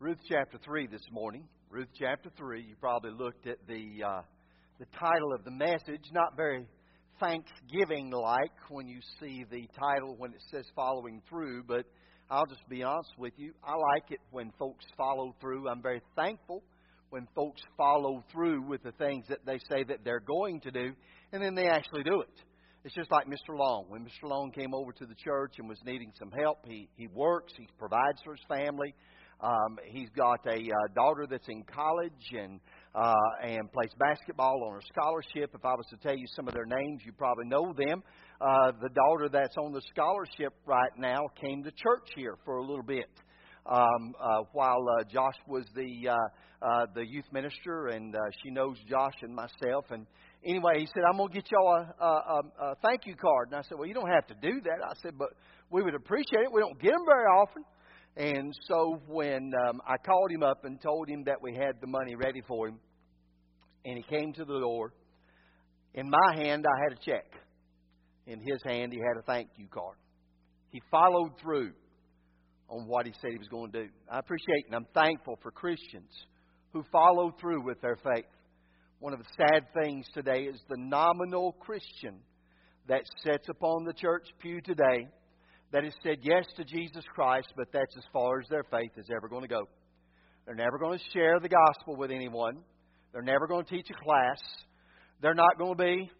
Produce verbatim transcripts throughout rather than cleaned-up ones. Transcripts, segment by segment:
Ruth chapter three this morning. Ruth chapter three. You probably looked at the uh, the title of the message. Not very Thanksgiving-like when you see the title when it says following through. But I'll just be honest with you. I like it when folks follow through. I'm very thankful when folks follow through with the things that they say that they're going to do, and then they actually do it. It's just like Mister Long. When Mister Long came over to the church and was needing some help, he, he works, he provides for his family. Um, he's got a uh, daughter that's in college and uh, and plays basketball on a scholarship. If I was to tell you some of their names, you probably know them. Uh, the daughter that's on the scholarship right now came to church here for a little bit um, uh, while uh, Josh was the uh, uh, the youth minister, and uh, she knows Josh and myself. And anyway, he said, "I'm going to get y'all a, a, a thank you card." And I said, "Well, you don't have to do that." I said, "But we would appreciate it. We don't get them very often." And so when um, I called him up and told him that we had the money ready for him, and he came to the door, in my hand I had a check. In his hand he had a thank you card. He followed through on what he said he was going to do. I appreciate and I'm thankful for Christians who follow through with their faith. One of the sad things today is the nominal Christian that sits upon the church pew today that has said yes to Jesus Christ, but that's as far as their faith is ever going to go. They're never going to share the gospel with anyone. They're never going to teach a class. They're not going to be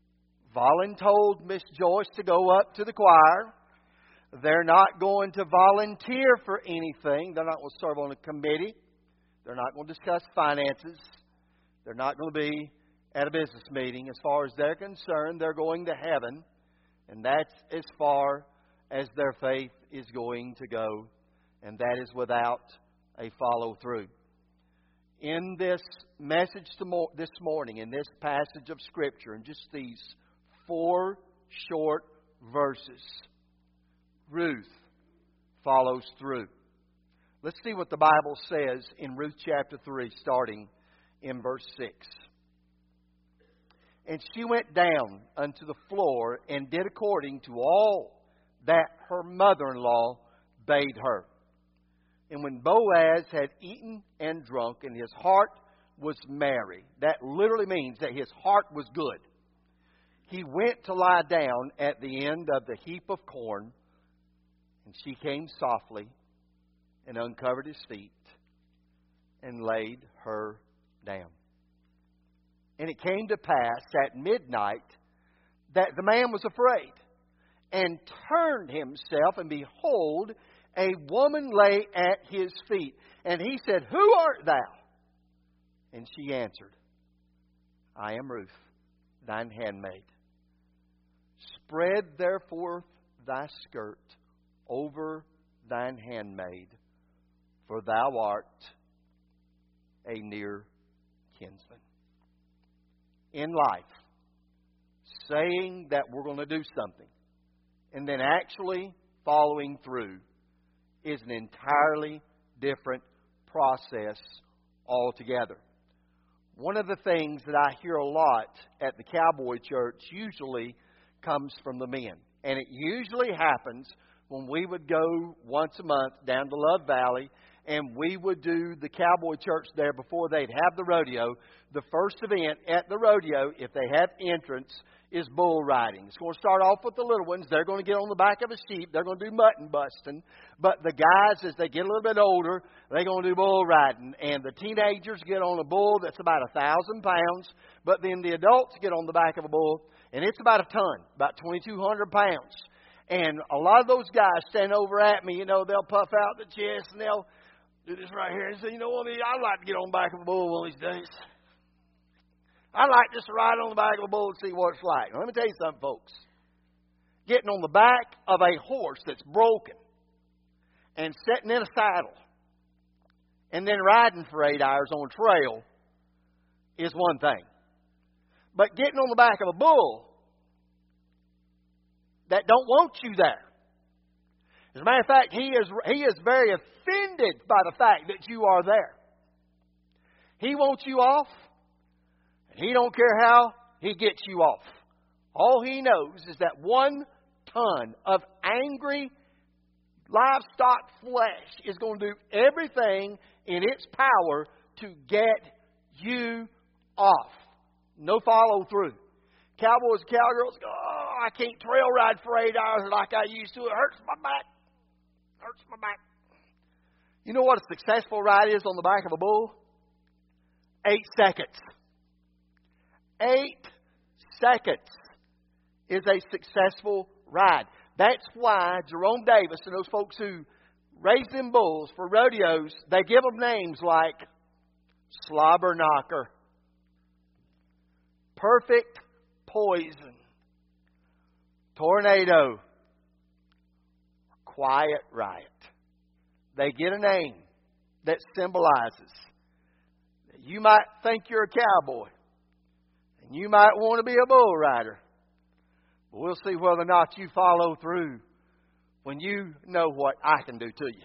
voluntold Miss Joyce to go up to the choir. They're not going to volunteer for anything. They're not going to serve on a committee. They're not going to discuss finances. They're not going to be at a business meeting. As far as they're concerned, they're going to heaven. And that's as far as their faith is going to go, and that is without a follow-through. In this message this morning, in this passage of Scripture, in just these four short verses, Ruth follows through. Let's see what the Bible says in Ruth chapter three, starting in verse six. "And she went down unto the floor and did according to all that her mother-in-law bade her. And when Boaz had eaten and drunk, and his heart was merry," that literally means that his heart was good, "he went to lie down at the end of the heap of corn, and she came softly and uncovered his feet and laid her down. And it came to pass at midnight that the man was afraid, and turned himself, and behold, a woman lay at his feet. And he said, Who art thou? And she answered, I am Ruth, thine handmaid. Spread therefore thy skirt over thine handmaid, for thou art a near kinsman." In life, saying that we're going to do something and then actually following through is an entirely different process altogether. One of the things that I hear a lot at the Cowboy Church usually comes from the men. And it usually happens when we would go once a month down to Love Valley and we would do the Cowboy Church there before they'd have the rodeo. The first event at the rodeo, if they have entrance, is bull riding. It's going to start off with the little ones. They're going to get on the back of a sheep. They're going to do mutton busting. But the guys, as they get a little bit older, they're going to do bull riding. And the teenagers get on a bull that's about a thousand pounds. But then the adults get on the back of a bull, and it's about a ton, about twenty-two hundred pounds. And a lot of those guys stand over at me, you know, they'll puff out the chest and they'll do this right here and say, you know what, I'd like to get on the back of a bull one of these days. I'd like just to ride on the back of a bull and see what it's like. Now, let me tell you something, folks. Getting on the back of a horse that's broken and sitting in a saddle and then riding for eight hours on a trail is one thing. But getting on the back of a bull that don't want you there. As a matter of fact, he is, he is very offended by the fact that you are there. He wants you off. He don't care how he gets you off. All he knows is that one ton of angry, livestock flesh is going to do everything in its power to get you off. No follow through. Cowboys and cowgirls go, oh, I can't trail ride for eight hours like I used to. It hurts my back. Hurts my back. You know what a successful ride is on the back of a bull? Eight seconds. Eight seconds is a successful ride. That's why Jerome Davis and those folks who raise them bulls for rodeos, they give them names like Slobber Knocker, Perfect Poison, Tornado, Quiet Riot. They get a name that symbolizes that you might think you're a cowboy and you might want to be a bull rider. But we'll see whether or not you follow through when you know what I can do to you.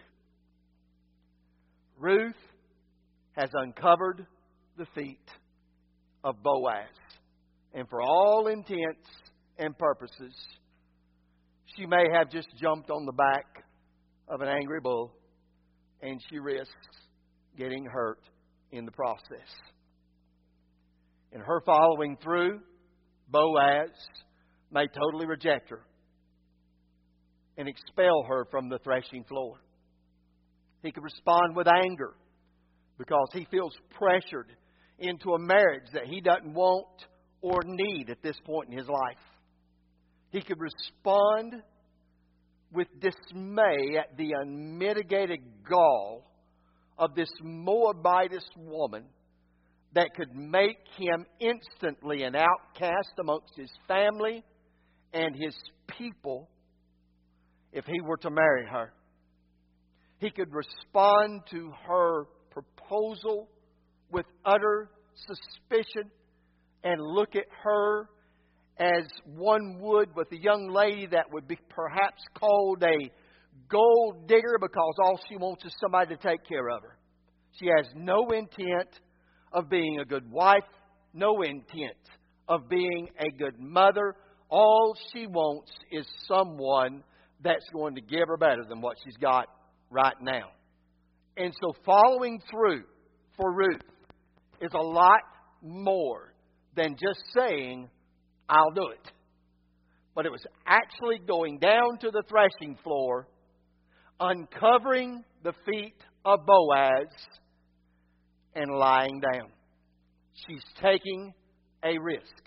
Ruth has uncovered the feet of Boaz. And for all intents and purposes, she may have just jumped on the back of an angry bull, and she risks getting hurt in the process. In her following through, Boaz may totally reject her and expel her from the threshing floor. He could respond with anger because he feels pressured into a marriage that he doesn't want or need at this point in his life. He could respond with dismay at the unmitigated gall of this Moabitess woman that could make him instantly an outcast amongst his family and his people if he were to marry her. He could respond to her proposal with utter suspicion and look at her as one would with a young lady that would be perhaps called a gold digger because all she wants is somebody to take care of her. She has no intent of being a good wife, no intent of being a good mother. All she wants is someone that's going to give her better than what she's got right now. And so following through for Ruth is a lot more than just saying, I'll do it. But it was actually going down to the threshing floor, uncovering the feet of Boaz, and lying down. She's taking a risk.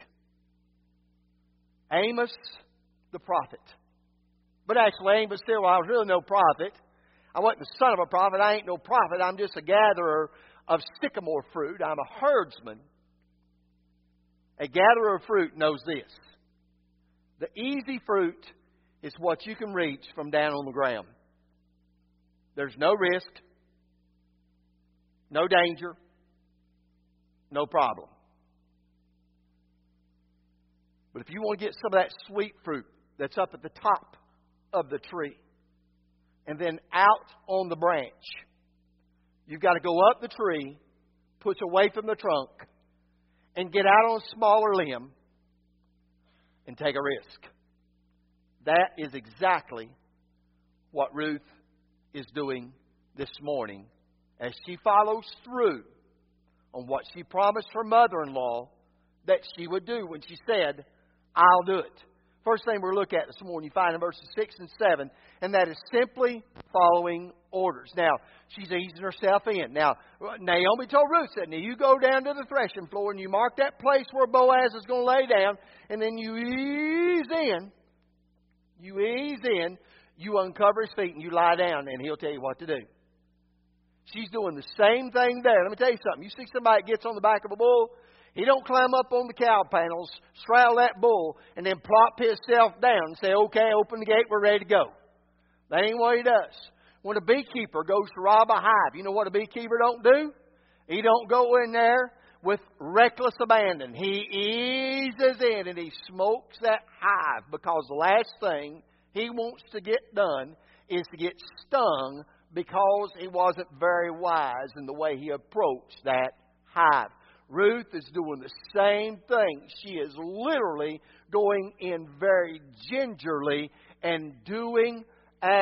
Amos, the prophet. But actually, Amos said, well, I was really no prophet. I wasn't the son of a prophet. I ain't no prophet. I'm just a gatherer of sycamore fruit. I'm a herdsman. A gatherer of fruit knows this. The easy fruit is what you can reach from down on the ground. There's no risk, no danger, no problem. But if you want to get some of that sweet fruit that's up at the top of the tree and then out on the branch, you've got to go up the tree, push away from the trunk, and get out on a smaller limb and take a risk. That is exactly what Ruth is doing this morning as she follows through on what she promised her mother-in-law that she would do when she said, I'll do it. First thing we're looking at this morning, you find in verses six and seven, and that is simply following orders. Now, she's easing herself in. Now, Naomi told Ruth, said, now you go down to the threshing floor and you mark that place where Boaz is going to lay down, and then you ease in, you ease in, you uncover his feet and you lie down, and he'll tell you what to do. She's doing the same thing there. Let me tell you something. You see somebody that gets on the back of a bull, he don't climb up on the cow panels, straddle that bull, and then plop himself down and say, okay, open the gate, we're ready to go. That ain't what he does. When a beekeeper goes to rob a hive, you know what a beekeeper don't do? He don't go in there with reckless abandon. He eases in and he smokes that hive because the last thing he wants to get done is to get stung because he wasn't very wise in the way he approached that hive. Ruth is doing the same thing. She is literally going in very gingerly and doing as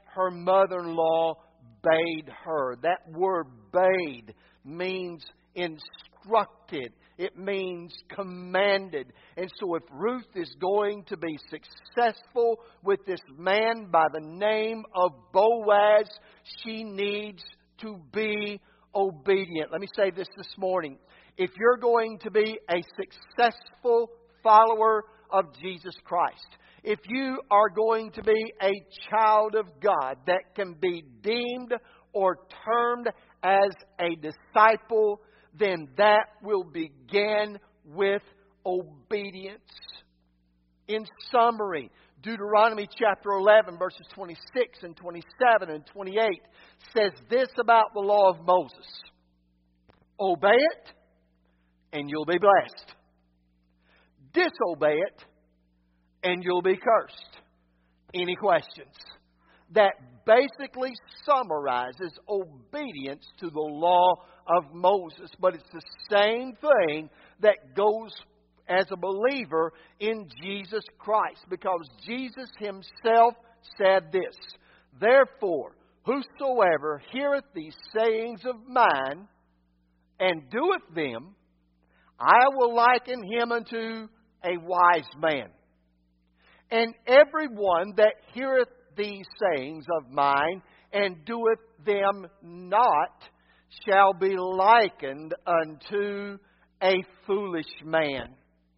her mother-in-law bade her. That word bade means instructed. It means commanded. And so if Ruth is going to be successful with this man by the name of Boaz, she needs to be obedient. Let me say this this morning. If you're going to be a successful follower of Jesus Christ, if you are going to be a child of God that can be deemed or termed as a disciple, then that will begin with obedience. In summary, Deuteronomy chapter eleven, verses twenty-six and twenty-seven and twenty-eight says this about the law of Moses. Obey it, and you'll be blessed. Disobey it, and you'll be cursed. Any questions? That basically summarizes obedience to the law of Moses. But it's the same thing that goes as a believer in Jesus Christ. Because Jesus Himself said this, therefore, whosoever heareth these sayings of mine, and doeth them, I will liken him unto a wise man. And everyone that heareth these sayings of mine, and doeth them not, shall be likened unto a foolish man.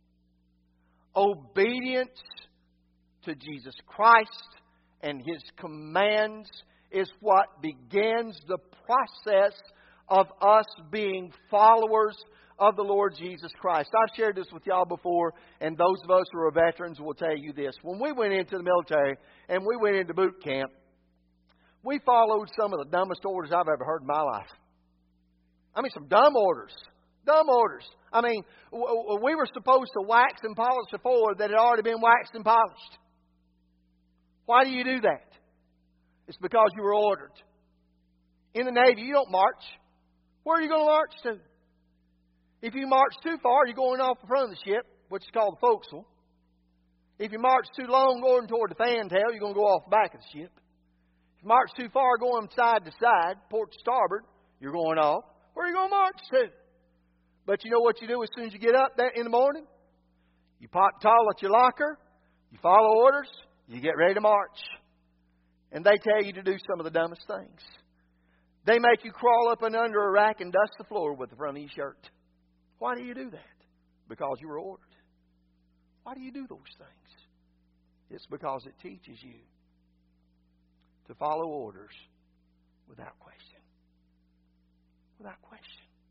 Obedience to Jesus Christ and His commands is what begins the process of us being followers of the Lord Jesus Christ. I've shared this with y'all before, and those of us who are veterans will tell you this. When we went into the military and we went into boot camp, we followed some of the dumbest orders I've ever heard in my life. I mean, some dumb orders. Dumb orders. I mean, we were supposed to wax and polish a floor that had already been waxed and polished. Why do you do that? It's because you were ordered. In the Navy, you don't march. Where are you going to march to? If you march too far, you're going off the front of the ship, which is called the forecastle. If you march too long going toward the fantail, you're going to go off the back of the ship. If you march too far going side to side, port to starboard, you're going off. Where are you going to march to? But you know what you do as soon as you get up that in the morning? You pop the towel at your locker, you follow orders, you get ready to march. And they tell you to do some of the dumbest things. They make you crawl up and under a rack and dust the floor with the front of your shirt. Why do you do that? Because you were ordered. Why do you do those things? It's because it teaches you to follow orders without question. Without question.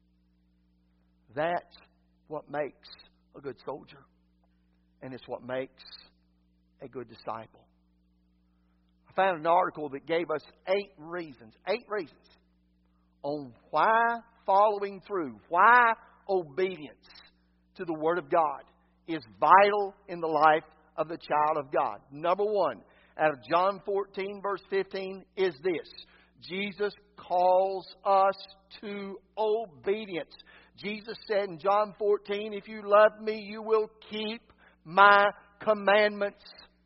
That's what makes a good soldier. And it's what makes a good disciple. I found an article that gave us eight reasons. Eight reasons on why following through, why obedience to the Word of God is vital in the life of the child of God. Number one, out of John fourteen, verse fifteen, is this. Jesus calls us to obedience. Jesus said in John fourteen, if you love me, you will keep my commandments.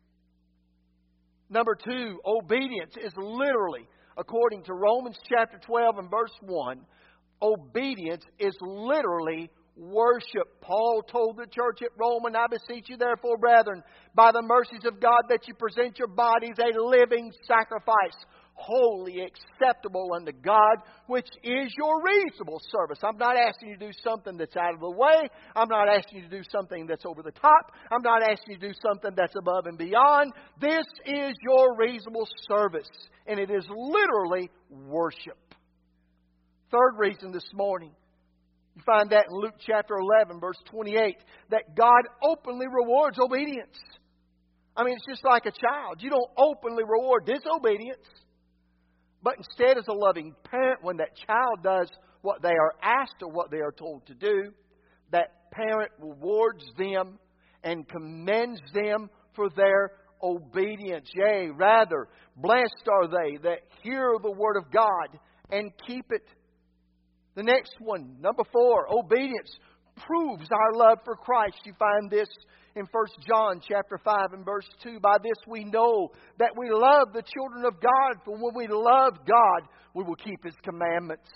Number two, obedience is literally, according to Romans chapter twelve and verse one, obedience is literally worship. Paul told the church at Rome, and I beseech you therefore, brethren, by the mercies of God, that you present your bodies a living sacrifice, holy, acceptable unto God, which is your reasonable service. I'm not asking you to do something that's out of the way. I'm not asking you to do something that's over the top. I'm not asking you to do something that's above and beyond. This is your reasonable service, and it is literally worship. Third reason this morning, you find that in Luke chapter eleven, verse twenty-eight, that God openly rewards obedience. I mean, it's just like a child. You don't openly reward disobedience. But instead, as a loving parent, when that child does what they are asked or what they are told to do, that parent rewards them and commends them for their obedience. Yea, rather, blessed are they that hear the word of God and keep it. The next one, number four, obedience proves our love for Christ. You find this in First John chapter five and verse two. By this we know that we love the children of God, for when we love God, we will keep His commandments.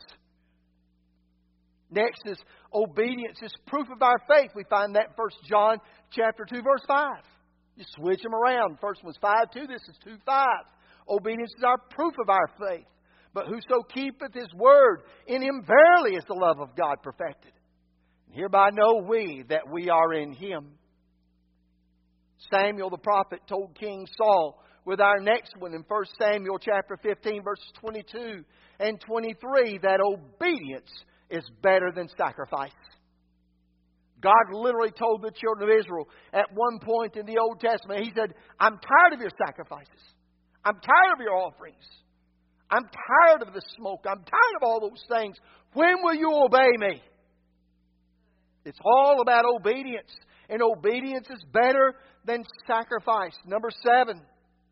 Next is obedience is proof of our faith. We find that in First John chapter two verse five. You switch them around. First one's five two, this is two five. Obedience is our proof of our faith. But whoso keepeth His word, in him verily is the love of God perfected. And hereby know we that we are in Him. Samuel the prophet told King Saul with our next one in First Samuel chapter fifteen verses twenty-two and twenty-three that obedience is better than sacrifice. God literally told the children of Israel at one point in the Old Testament, He said, I'm tired of your sacrifices. I'm tired of your offerings. I'm tired of the smoke. I'm tired of all those things. When will you obey me? It's all about obedience. And obedience is better than sacrifice. Number seven.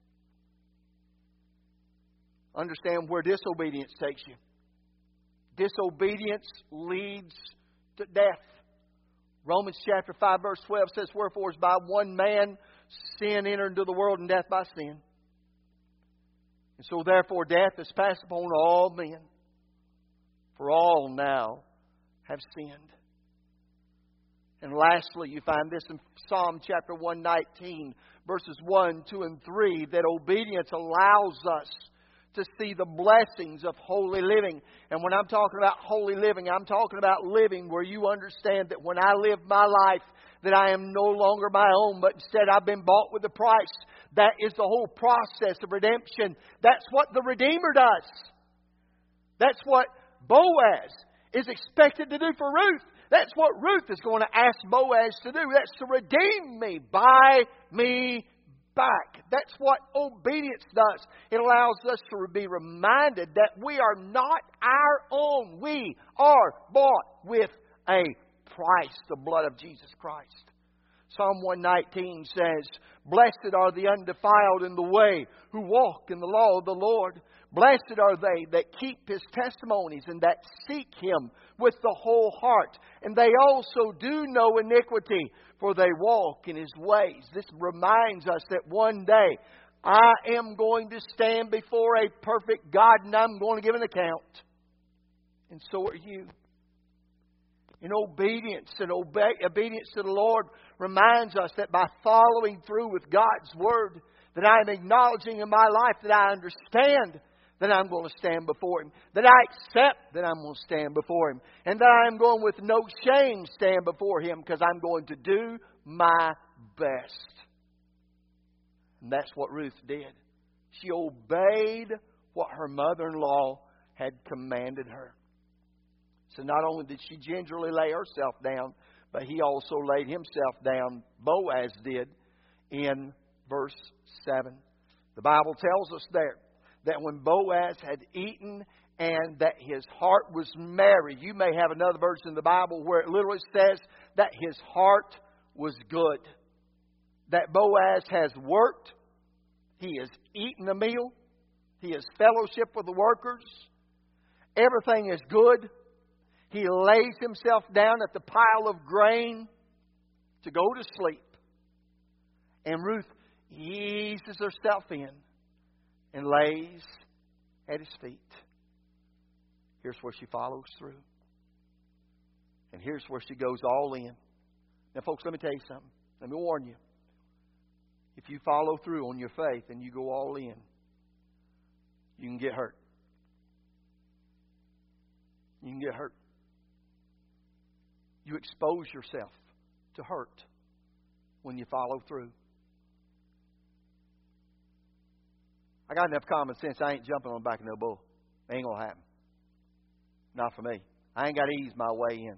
Understand where disobedience takes you. Disobedience leads to death. Romans chapter five verse twelve says, wherefore is by one man sin entered into the world, and death by sin. And so therefore death is passed upon all men. For all now have sinned. And lastly, you find this in Psalm chapter one nineteen, verses one, two, and three, that obedience allows us to see the blessings of holy living. And when I'm talking about holy living, I'm talking about living where you understand that when I live my life, that I am no longer my own, but instead I've been bought with a price. That is the whole process of redemption. That's what the Redeemer does. That's what Boaz is expected to do for Ruth. That's what Ruth is going to ask Boaz to do. That's to redeem me, buy me back. That's what obedience does. It allows us to be reminded that we are not our own. We are bought with a price, the blood of Jesus Christ. Psalm one nineteen says, blessed are the undefiled in the way, who walk in the law of the Lord. Blessed are they that keep His testimonies and that seek Him with the whole heart. And they also do no iniquity, for they walk in His ways. This reminds us that one day I am going to stand before a perfect God, and I'm going to give an account. And so are you. In obedience and obe- obedience to the Lord reminds us that by following through with God's Word, that I am acknowledging in my life that I understand that I'm going to stand before Him, that I accept that I'm going to stand before Him, and that I am going with no shame stand before Him because I'm going to do my best. And that's what Ruth did. She obeyed what her mother-in-law had commanded her. So not only did she gingerly lay herself down, but he also laid himself down, Boaz did, in verse seven. The Bible tells us there that when Boaz had eaten and that his heart was merry. You may have another verse in the Bible where it literally says that his heart was good. That Boaz has worked. He has eaten a meal. He has fellowship with the workers. Everything is good. He lays himself down at the pile of grain to go to sleep. And Ruth eases herself in and lays at his feet. Here's where she follows through. And here's where she goes all in. Now, folks, let me tell you something. Let me warn you. If you follow through on your faith and you go all in, you can get hurt. You can get hurt. You expose yourself to hurt when you follow through. I got enough common sense. I ain't jumping on the back of no bull. Ain't going to happen. Not for me. I ain't got to ease my way in.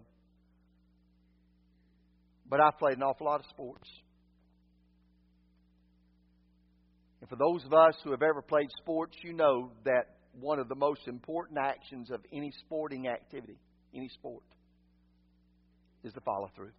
But I've played an awful lot of sports. And for those of us who have ever played sports, you know that one of the most important actions of any sporting activity, any sport, is to follow through.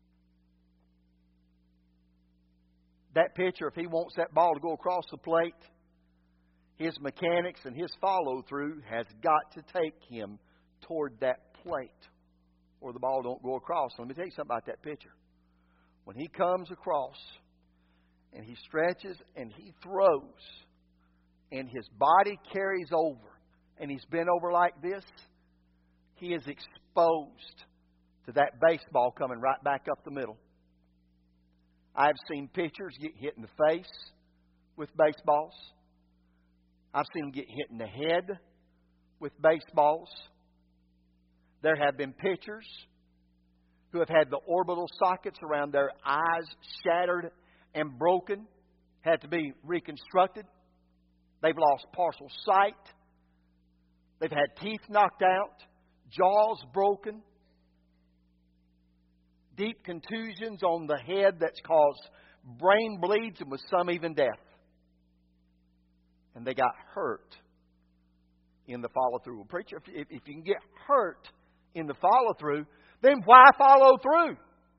That pitcher, if he wants that ball to go across the plate, his mechanics and his follow through has got to take him toward that plate or the ball don't go across. So let me tell you something about that pitcher. When he comes across and he stretches and he throws and his body carries over and he's bent over like this, he is exposed to that baseball coming right back up the middle. I've seen pitchers get hit in the face with baseballs. I've seen them get hit in the head with baseballs. There have been pitchers who have had the orbital sockets around their eyes shattered and broken, had to be reconstructed. They've lost partial sight. They've had teeth knocked out, jaws broken, deep contusions on the head that's caused brain bleeds and with some even death. And they got hurt in the follow-through. Well, preacher, if, if, if you can get hurt in the follow-through, then why follow through?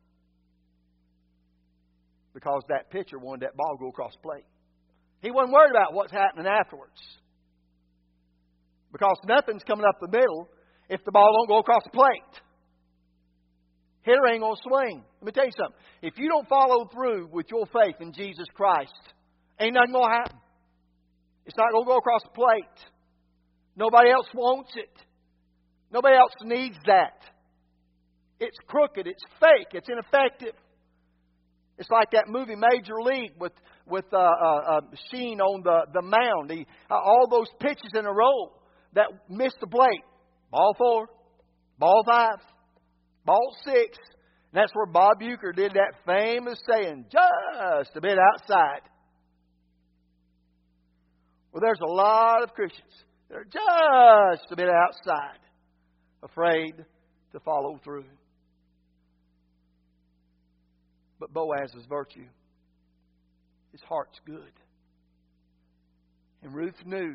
Because that pitcher wanted that ball to go across the plate. He wasn't worried about what's happening afterwards. Because nothing's coming up the middle if the ball don't go across the plate. Hitter ain't going to swing. Let me tell you something. If you don't follow through with your faith in Jesus Christ, ain't nothing going to happen. It's not going to go across the plate. Nobody else wants it. Nobody else needs that. It's crooked. It's fake. It's ineffective. It's like that movie Major League with with uh, uh, uh, Sheen on the, the mound. He, uh, all those pitches in a row that missed the plate. Ball four. Ball five. Ball six. And that's where Bob Uecker did that famous saying, just a bit outside. Well, there's a lot of Christians that are just a bit outside, afraid to follow through. But Boaz's virtue, his heart's good. And Ruth knew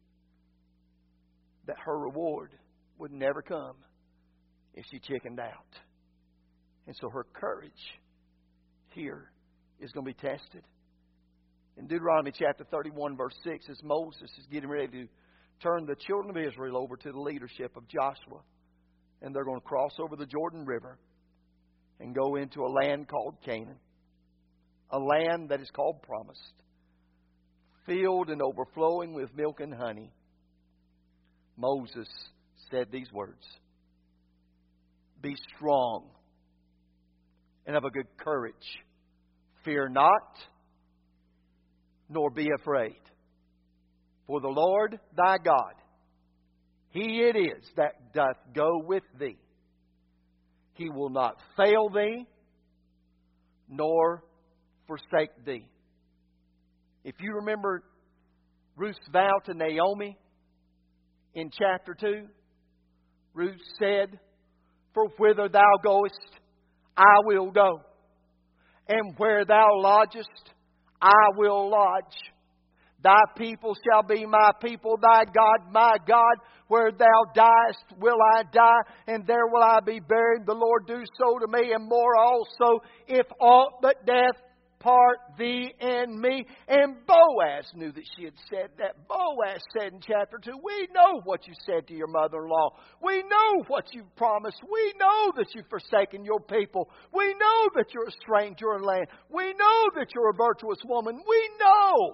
that her reward would never come if she chickened out. And so her courage here is going to be tested. In Deuteronomy chapter thirty-one, verse six, as Moses is getting ready to turn the children of Israel over to the leadership of Joshua, and they're going to cross over the Jordan River and go into a land called Canaan, a land that is called promised, filled and overflowing with milk and honey. Moses said these words, "Be strong and of a good courage. Fear not, nor be afraid. For the Lord thy God, He it is that doth go with thee. He will not fail thee, nor forsake thee." If you remember Ruth's vow to Naomi in chapter two, Ruth said, "For whither thou goest, I will go. And where thou lodgest, I will lodge. Thy people shall be my people, thy God my God. Where thou diest will I die, and there will I be buried. The Lord do so to me, and more also, if aught but death part thee and me." And Boaz knew that she had said that. Boaz said in chapter two, "We know what you said to your mother-in-law. We know what you've promised. We know that you've forsaken your people. We know that you're a stranger in land. We know that you're a virtuous woman. We know."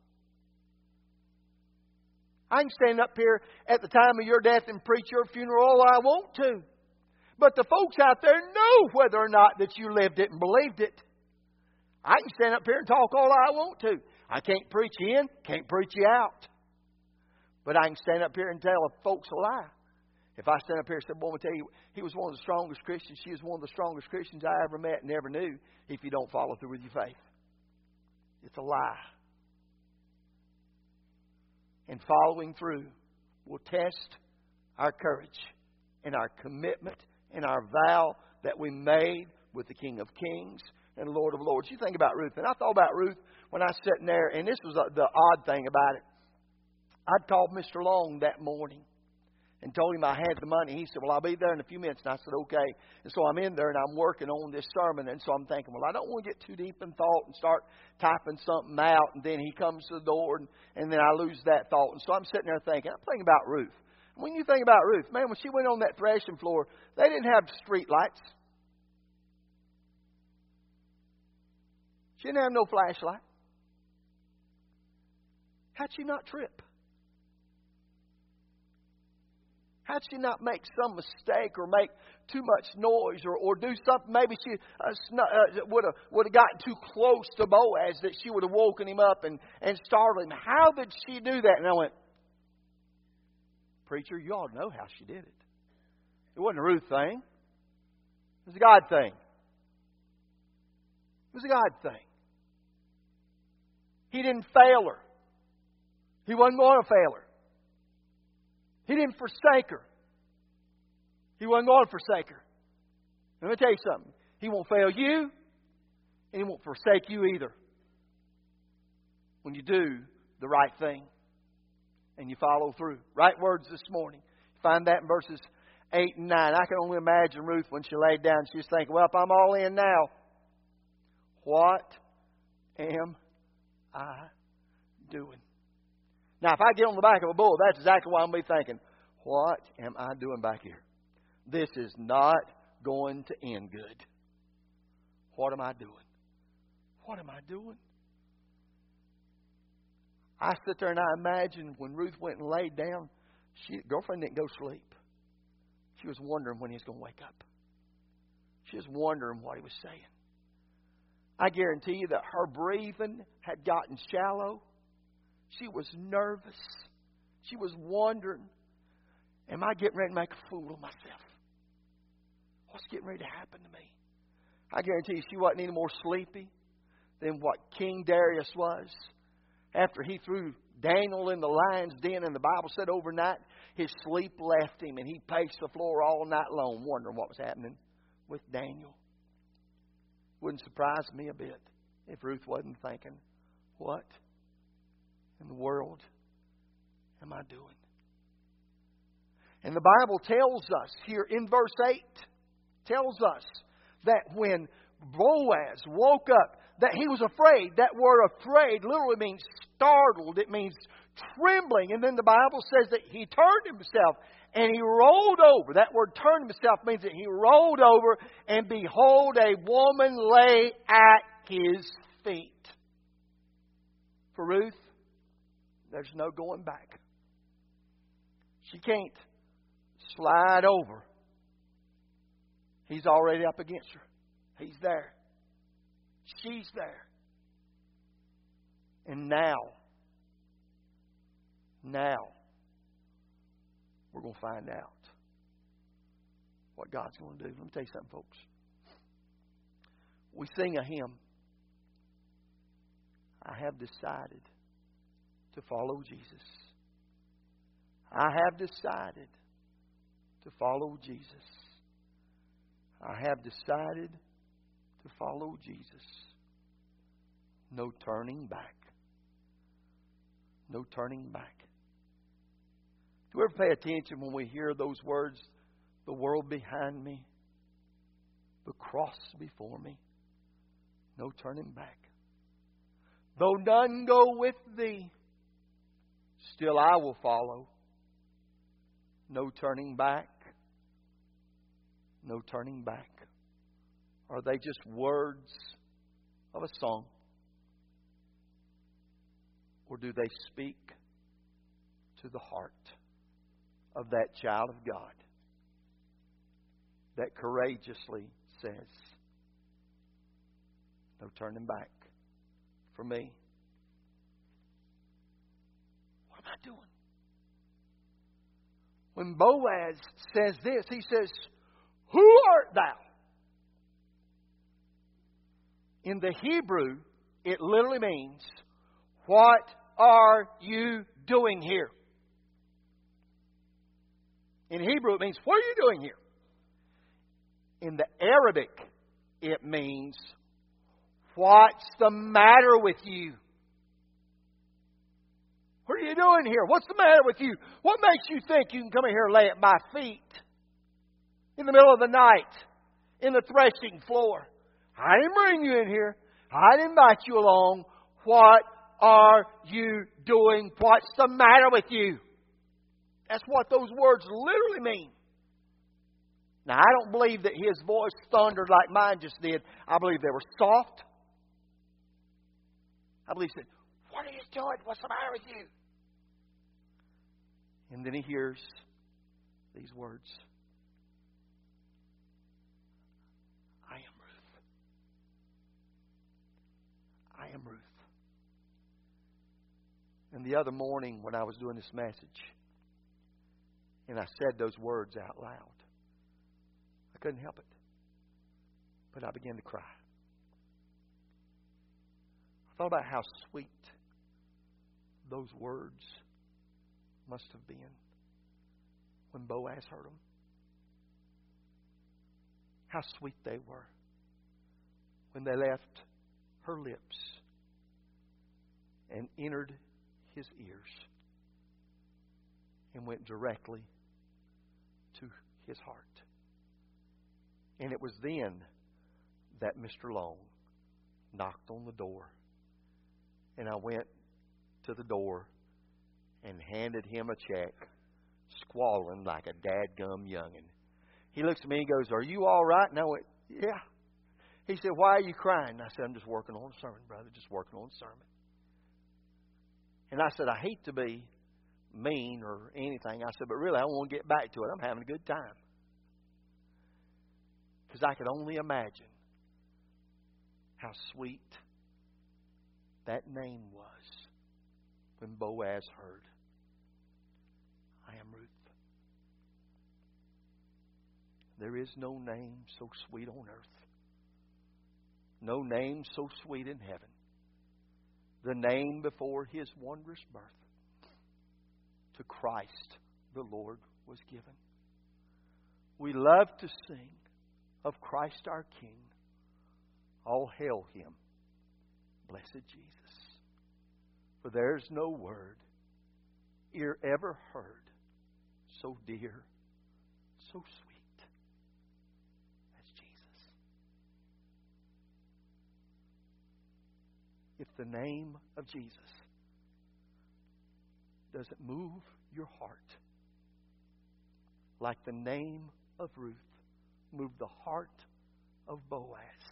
I can stand up here at the time of your death and preach your funeral all I want to. But the folks out there know whether or not that you lived it and believed it. I can stand up here and talk all I want to. I can't preach you in, can't preach you out. But I can stand up here and tell folks a lie. If I stand up here and say, "Boy, I'm going to tell you, he was one of the strongest Christians. She was one of the strongest Christians I ever met and never knew," if you don't follow through with your faith. It's a lie. And following through will test our courage and our commitment and our vow that we made with the King of Kings and Lord of Lords. You think about Ruth. And I thought about Ruth when I was sitting there, and this was the odd thing about it. I'd called Mister Long that morning and told him I had the money. He said, "Well, I'll be there in a few minutes." And I said, "Okay." And so I'm in there and I'm working on this sermon. And so I'm thinking, well, I don't want to get too deep in thought and start typing something out. And then he comes to the door and, and then I lose that thought. And so I'm sitting there thinking, I'm thinking about Ruth. When you think about Ruth, man, when she went on that threshing floor, they didn't have street lights. She didn't have no flashlight. How'd she not trip? How'd she not make some mistake or make too much noise or, or do something? Maybe she uh, uh, would have would have gotten too close to Boaz that she would have woken him up and, and startled him. How did she do that? And I went, preacher, you ought to know how she did it. It wasn't a Ruth thing. It was a God thing. It was a God thing. He didn't fail her. He wasn't going to fail her. He didn't forsake her. He wasn't going to forsake her. Let me tell you something. He won't fail you, and He won't forsake you either. When you do the right thing and you follow through. Right words this morning. Find that in verses eight and nine. I can only imagine Ruth when she laid down. She was thinking, well, if I'm all in now, what am I doing? Now, if I get on the back of a bull, that's exactly what I'm going to be thinking. What am I doing back here? This is not going to end good. What am I doing? What am I doing? I sit there and I imagine when Ruth went and laid down, she girlfriend didn't go to sleep. She was wondering when he was going to wake up. She was wondering what he was saying. I guarantee you that her breathing had gotten shallow. She was nervous. She was wondering, am I getting ready to make a fool of myself? What's getting ready to happen to me? I guarantee you she wasn't any more sleepy than what King Darius was. After he threw Daniel in the lion's den, and the Bible said overnight his sleep left him, and he paced the floor all night long wondering what was happening with Daniel. Wouldn't surprise me a bit if Ruth wasn't thinking, what in the world am I doing? And the Bible tells us here in verse eight, tells us that when Boaz woke up, that he was afraid. That word afraid literally means startled. It means trembling. And then the Bible says that he turned himself and he rolled over. That word turned himself means that he rolled over, and behold, a woman lay at his feet. For Ruth, there's no going back. She can't slide over. He's already up against her. He's there. She's there. And now, now, we're going to find out what God's going to do. Let me tell you something, folks. We sing a hymn. I have decided to follow Jesus. I have decided to follow Jesus. I have decided to follow Jesus. No turning back. No turning back. Do we ever pay attention when we hear those words? The world behind me, the cross before me, no turning back. Though none go with thee, still I will follow. No turning back. No turning back. Are they just words of a song? Or do they speak to the heart of that child of God that courageously says, no turning back for me? What am I doing? When Boaz says this, he says, who art thou? In the Hebrew, it literally means, what are you doing here? In Hebrew, it means, what are you doing here? In the Arabic, it means, what's the matter with you? What are you doing here? What's the matter with you? What makes you think you can come in here and lay at my feet in the middle of the night, in the threshing floor? I didn't bring you in here. I didn't invite you along. What are you doing? What's the matter with you? That's what those words literally mean. Now, I don't believe that his voice thundered like mine just did. I believe they were soft. I believe he said, "What are you doing? What's the matter with you?" And then he hears these words. I am Ruth. I am Ruth. And the other morning when I was doing this message, and I said those words out loud, I couldn't help it. But I began to cry. I thought about how sweet those words must have been when Boaz heard them. How sweet they were when they left her lips and entered his ears and went directly to his heart. And it was then that Mister Long knocked on the door. And I went to the door and handed him a check, squalling like a dadgum youngin'. He looks at me and goes, "Are you all right?" And I went, "Yeah." He said, "Why are you crying?" I said, "I'm just working on a sermon, brother, just working on a sermon." And I said, "I hate to be mean or anything." I said, "But really, I want to get back to it. I'm having a good time." Because I could only imagine how sweet that name was when Boaz heard, I am Ruth. There is no name so sweet on earth. No name so sweet in heaven. The name before His wondrous birth. To Christ the Lord was given. We love to sing of Christ our King. All hail Him, blessed Jesus. For there's no word ear ever heard so dear, so sweet as Jesus. If the name of Jesus doesn't move your heart like the name of Ruth moved the heart of Boaz,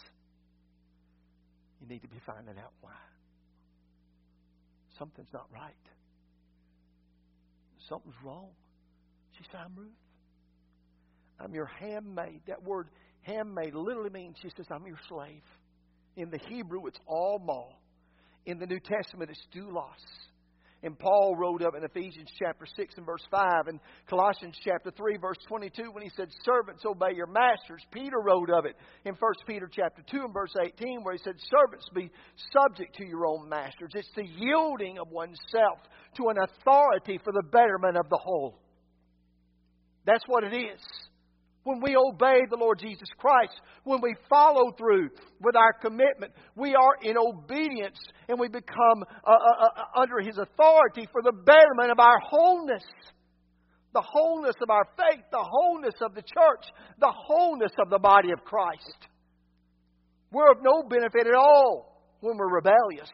you need to be finding out why. Something's not right. Something's wrong. She said, I'm Ruth. I'm your handmaid. That word handmaid literally means, she says, I'm your slave. In the Hebrew, it's alma. In the New Testament, it's doulos. And Paul wrote up in Ephesians chapter six and verse five, and Colossians chapter three verse twenty-two when he said, servants, obey your masters. Peter wrote of it in First Peter chapter two and verse eighteen where he said, servants, be subject to your own masters. It's the yielding of oneself to an authority for the betterment of the whole. That's what it is. When we obey the Lord Jesus Christ, when we follow through with our commitment, we are in obedience and we become uh, uh, uh, under His authority for the betterment of our wholeness. The wholeness of our faith, the wholeness of the church, the wholeness of the body of Christ. We're of no benefit at all when we're rebellious.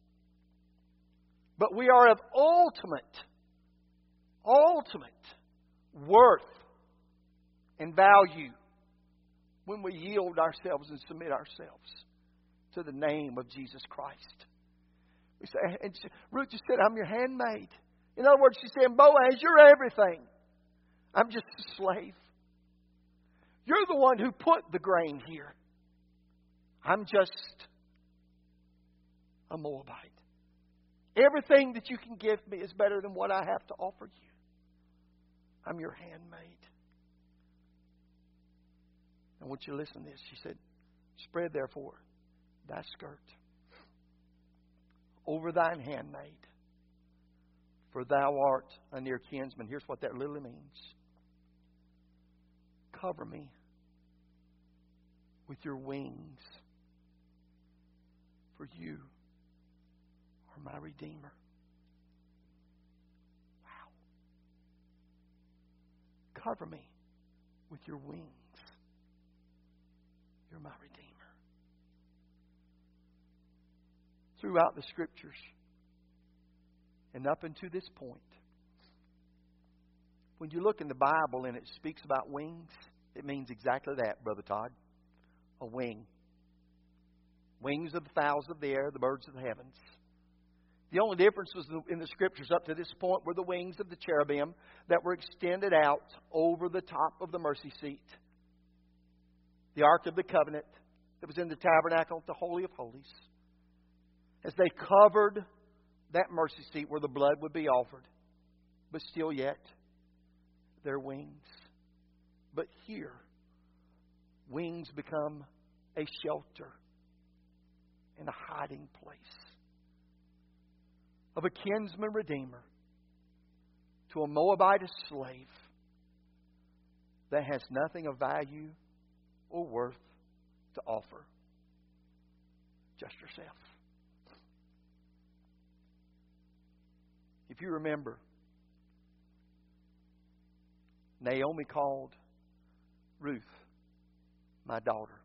But we are of ultimate, ultimate worth and value when we yield ourselves and submit ourselves to the name of Jesus Christ. We say, and she, Ruth just said, I'm your handmaid. In other words, she's saying, Boaz, you're everything. I'm just a slave. You're the one who put the grain here. I'm just a Moabite. Everything that you can give me is better than what I have to offer you. I'm your handmaid. I want you to listen to this. She said, spread therefore thy skirt over thine handmaid, for thou art a near kinsman. Here's what that literally means. Cover me with your wings, for you are my Redeemer. Wow. Cover me with your wings. You're my Redeemer. Throughout the Scriptures and up until this point, When you look in the Bible and it speaks about wings, it means exactly that, Brother Todd. A wing. Wings of the fowls of the air, the birds of the heavens. The only difference was in the Scriptures up to this point were the wings of the cherubim that were extended out over the top of the mercy seat. The Ark of the Covenant that was in the tabernacle, the Holy of Holies. As they covered that mercy seat where the blood would be offered. But still yet, their wings. But here, wings become a shelter and a hiding place of a kinsman redeemer to a Moabite slave that has nothing of value or worth to offer. Just yourself. If you remember, Naomi called Ruth my daughter.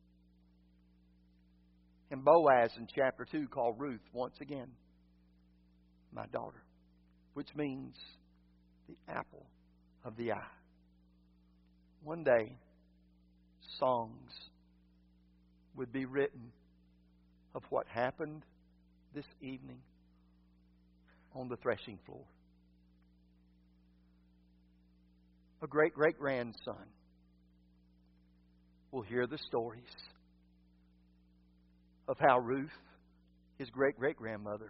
And Boaz in chapter two called Ruth once again my daughter, which means the apple of the eye. One day, songs would be written of what happened this evening on the threshing floor. A great-great-grandson will hear the stories of how Ruth, his great-great-grandmother,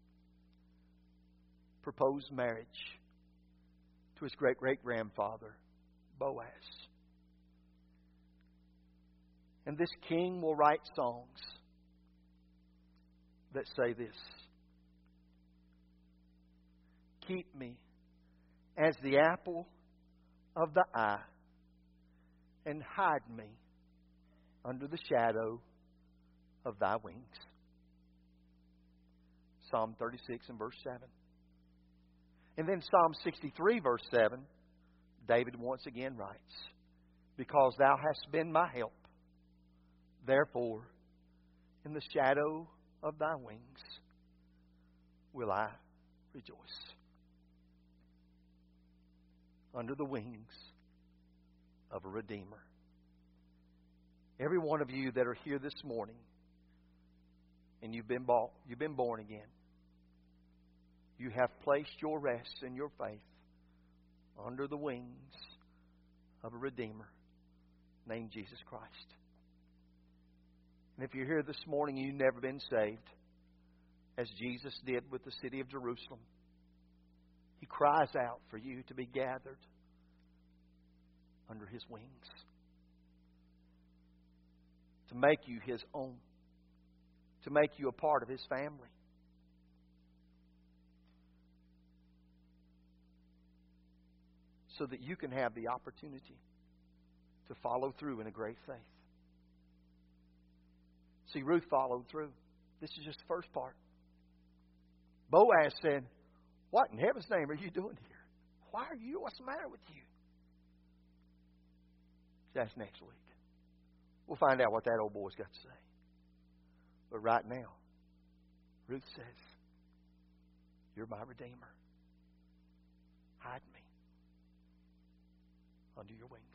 proposed marriage to his great-great-grandfather, Boaz. And this king will write songs that say this: keep me as the apple of the eye, and hide me under the shadow of thy wings. Psalm thirty-six and verse seven. And then Psalm sixty-three verse seven, David once again writes, because thou hast been my help, therefore in the shadow of thy wings will I rejoice. Under the wings of a Redeemer. Every one of you that are here this morning and you've been bought, you've been born again, you have placed your rest and your faith under the wings of a Redeemer named Jesus Christ. And if you're here this morning and you've never been saved, as Jesus did with the city of Jerusalem, He cries out for you to be gathered under His wings, to make you His own, to make you a part of His family. So that you can have the opportunity to follow through in a great faith. See, Ruth followed through. This is just the first part. Boaz said, what in heaven's name are you doing here? Why are you? What's the matter with you? That's next week. We'll find out what that old boy's got to say. But right now, Ruth says, you're my Redeemer. Hide me under your wings.